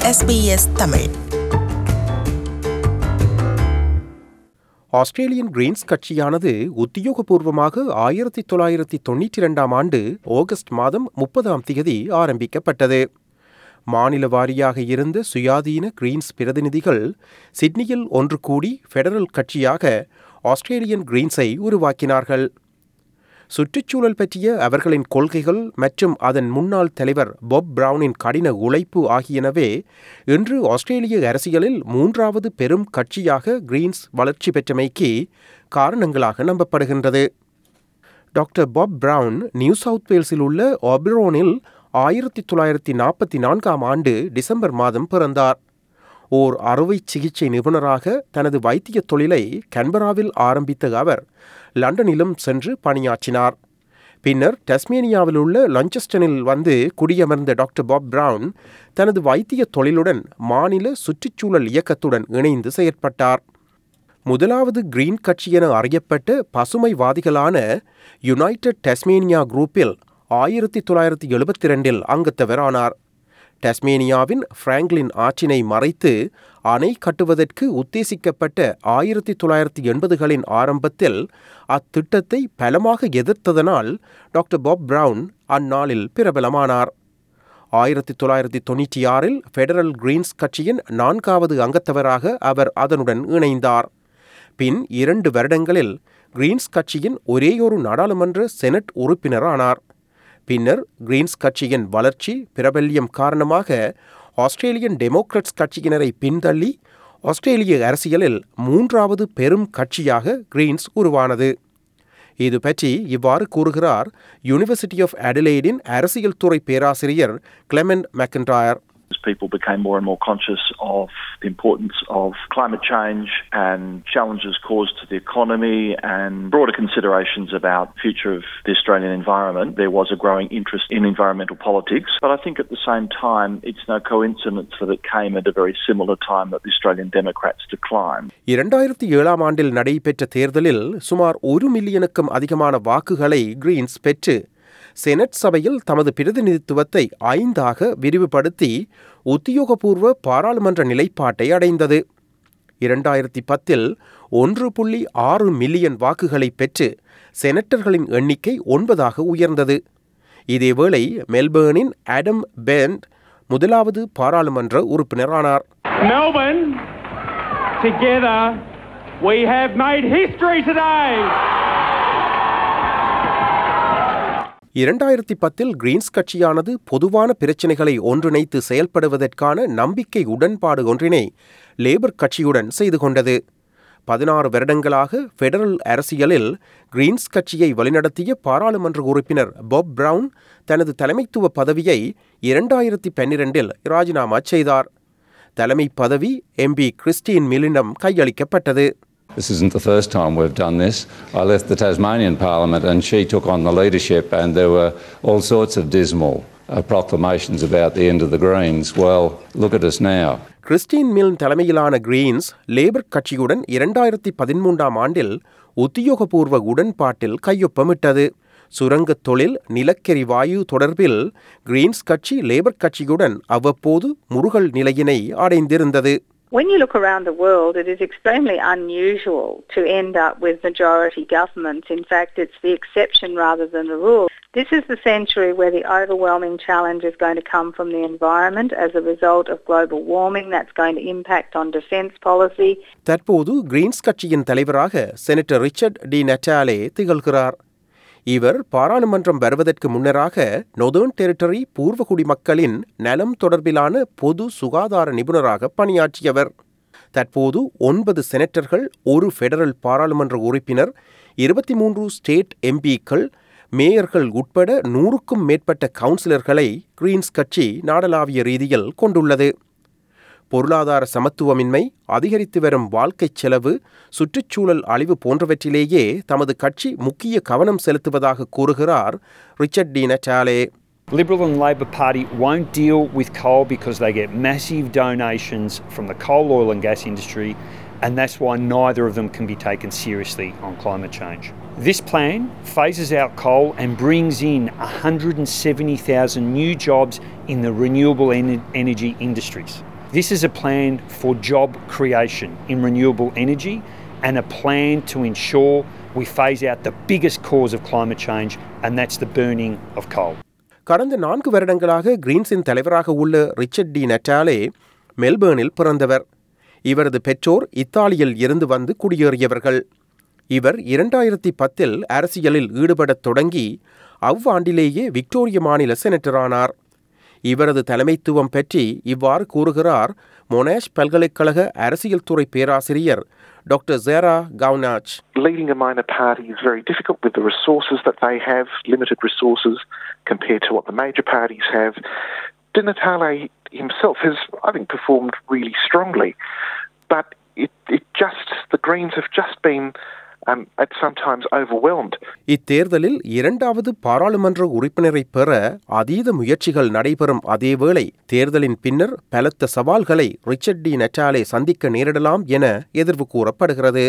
SBS தமிழ். Australian Greens கட்சியானது உத்தியோகபூர்வமாக 1992 ஆண்டு ஆகஸ்ட் மாதம் 30 ஆரம்பிக்கப்பட்டது. மாநில வாரியாக இருந்த சுயாதீன கிரீன்ஸ் பிரதிநிதிகள் சிட்னியில் ஒன்று கூடி ஃபெடரல் கட்சியாக ஆஸ்திரேலியன் கிரீன்ஸை உருவாக்கினார்கள். சுற்றுச்சூழல் பற்றிய அவர்களின் கொள்கைகள் மற்றும் அதன் முன்னாள் தலைவர் பாப் பிரவுனின் கடின உழைப்பு ஆகியனவே இன்று ஆஸ்திரேலிய அரசியலில் மூன்றாவது பெரும் கட்சியாக கிரீன்ஸ் வளர்ச்சி பெற்றமைக்கு காரணங்களாக நம்பப்படுகின்றது. Doctor Bob Brown New South வேல்ஸில் உள்ள ஆபிரோனில் 1944 ஆண்டு டிசம்பர் மாதம் பிறந்தார். ஓர் அறுவை சிகிச்சை நிபுணராக தனது வைத்திய தொழிலை கன்பராவில் ஆரம்பித்த அவர் லண்டனிலும் சென்று பணியாற்றினார். பின்னர் டஸ்மேனியாவில் உள்ள லான்செஸ்டனில் வந்து குடியமர்ந்த டாக்டர் பாப் பிரவுன் தனது வைத்திய தொழிலுடன் மாநில சுற்றுச்சூழல் இயக்கத்துடன் இணைந்து செயற்பட்டார். முதலாவது கிரீன் கட்சி என அறியப்பட்ட பசுமைவாதிகளான யுனைடெட் டஸ்மேனியா குரூப்பில் 1972 அங்கத்தவரானார். டஸ்மேனியாவின் பிராங்க்லின் ஆற்றினை மறைத்து அணை கட்டுவதற்கு உத்தேசிக்கப்பட்ட 1980களின் ஆரம்பத்தில் அத்திட்டத்தை பலமாக எதிர்த்ததனால் டாக்டர் பாப் பிரவுன் அந்நாளில் பிரபலமானார். 1996 ஃபெடரல் கிரீன்ஸ் கட்சியின் 4வது அங்கத்தவராக அவர் அதனுடன் இணைந்தார். பின் 2 வருடங்களில் கிரீன்ஸ் கட்சியின் ஒரேயொரு நாடாளுமன்ற செனட் உறுப்பினரானார். பின்னர் கிரீன்ஸ் கட்சியின் வளர்ச்சி பிரபல்யம் காரணமாக ஆஸ்திரேலியன் டெமோக்ராட்ஸ் கட்சியினரை பின்தள்ளி ஆஸ்திரேலிய அரசியலில் மூன்றாவது பெரும் கட்சியாக கிரீன்ஸ் உருவானது. இது பற்றி இவ்வாறு கூறுகிறார் யூனிவர்சிட்டி ஆஃப் அடிலெய்டின் அரசியல் துறை பேராசிரியர் Clement Macintyre. People became more and more conscious of the importance of climate change and challenges caused to the economy and broader considerations about the future of the Australian environment. There was a growing interest in environmental politics, but I think at the same time it's no coincidence that it came at a very similar time that the Australian Democrats declined. 2007 ஆண்டில் நடைபெற்ற தேர்தலில் சுமார் 1 மில்லியனுக்கும் அதிகமான வாக்குகளை Green's பெற்று senate சபையில் தமது பிரதிநிதித்துவத்தை 5 விரிவுபடுத்தி உத்தியோகபூர்வ பாராளுமன்ற நிலைப்பாட்டை அடைந்தது. 2010 1.6 மில்லியன் வாக்குகளை பெற்று செனட்டர்களின் எண்ணிக்கை 9 உயர்ந்தது. இதேவேளை மெல்பேர்னின் ஆடம் பெண்ட் முதலாவது பாராளுமன்ற உறுப்பினரானார். Melbourne, together we have made history today. 2010 Greens கட்சியானது பொதுவான பிரச்சினைகளை ஒன்றிணைத்து செயல்படுவதற்கான நம்பிக்கை உடன்பாடு ஒன்றினை லேபர் கட்சியுடன் செய்து கொண்டது. 16 வருடங்களாக ஃபெடரல் அரசியலில் கிரீன்ஸ் கட்சியை வழிநடத்திய பாராளுமன்ற உறுப்பினர் பாப் பிரவுன் தனது தலைமைத்துவ பதவியை 2012 ராஜினாமா செய்தார். தலைமை பதவி எம்பி கிறிஸ்டின் மில்லிடம் கையளிக்கப்பட்டது. This isn't the first time we've done this. I left the Tasmanian Parliament and she took on the leadership and there were all sorts of dismal proclamations about the end of the Greens. Well, look at us now. Christine Milne தலைமையிலான Greens Labor கட்சியுடன் 2013 ஆண்டில் உத்தியோகபூர்வ உடன்பாட்டில் கையொப்பமிட்டது. சுரங்கத் தொழில், நிலக்கரி வாயு தொடர்பில் Green's கட்சி லேபர் கட்சியுடன் அவ்வப்போது முறுகல் நிலையினை அடைந்திருந்தது. When you look around the world, it is extremely unusual to end up with majority governments. In fact, it's the exception rather than the rule. This is the century where the overwhelming challenge is going to come from the environment as a result of global warming. That's going to impact on defence policy. தற்போது Greens கட்சியின் தலைவராக senator Richard Di நட்டாலே திகழ்கிறார். இவர் பாராளுமன்றம் வருவதற்கு முன்னராக northern territory பூர்வ குடிமக்களின் நலம் தொடர்பிலான பொது சுகாதார நிபுணராக பணியாற்றியவர். தற்போது 9 செனட்டர்கள், 1 ஃபெடரல் பாராளுமன்ற உறுப்பினர், 23 ஸ்டேட் எம்பிக்கள், மேயர்கள் உட்பட 100க்கும் மேற்பட்ட கவுன்சிலர்களை கிரீன்ஸ் கட்சி நாடளாவிய ரீதியில் கொண்டுள்ளது. பொருளாதார சமத்துவமின்மை, அதிகரித்து வரும் வாழ்க்கைச் செலவு, சுற்றுச்சூழல் அழிவு போன்றவற்றிலேயே தமது கட்சி முக்கிய கவனம் செலுத்துவதாக கூறுகிறார் Richard Di Natale. Liberal and Labor Party won't deal with coal because they get massive donations from the coal, oil and gas industry, and that's why neither of them can be taken seriously on climate change. This plan phases out coal and brings in 170,000 new jobs in the renewable energy industries. This is a plan for job creation in renewable energy and a plan to ensure we phase out the biggest cause of climate change, and that's the burning of coal. கடந்த 4 வருடங்களாக கிரீன்ஸின் தலைவராக உள்ள Richard Di நட்டாலே மெல்பேர்னில் பிறந்தவர். இவரது பெற்றோர் இத்தாலியில் இருந்து வந்து குடியேறியவர்கள். இவர் 2010 அரசியலில் ஈடுபடத் தொடங்கி அவ்வாண்டிலேயே விக்டோரிய மாநில செனட்டரானார். இவரது தலைமைத்துவம் பற்றி இவ்வாறு கூறுகிறார் மொனாஷ் பல்கலைக்கழக அரசியல் துறை பேராசிரியர் டாக்டர் ஜேரா கவுனாச். Leading a minor party is very difficult with the resources that they have, limited resources compared to what the major parties have. Di Natale himself has, I think, performed really strongly, but the Greens have just been at sometimes overwhelmed. இத்தேர்தலில் 2வது பாராளுமன்ற உறுப்பினரை பெற அதீத முயற்சிகள் நடைபெறும் அதேவேளை தேர்தலின் பின்னர் பலத்த சவால்களை ரிச்சர்ட் டி நட்டாலே சந்திக்க நேரிடலாம் என எதிர்வு கூறப்படுகிறது.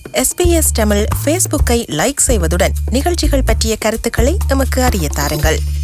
SBS தமிழ் ஃபேஸ்புக்கை லைக் செய்வதுடன் நிகழ்ச்சிகள் பற்றிய கருத்துக்களை எமக்கு அறிய தாருங்கள்.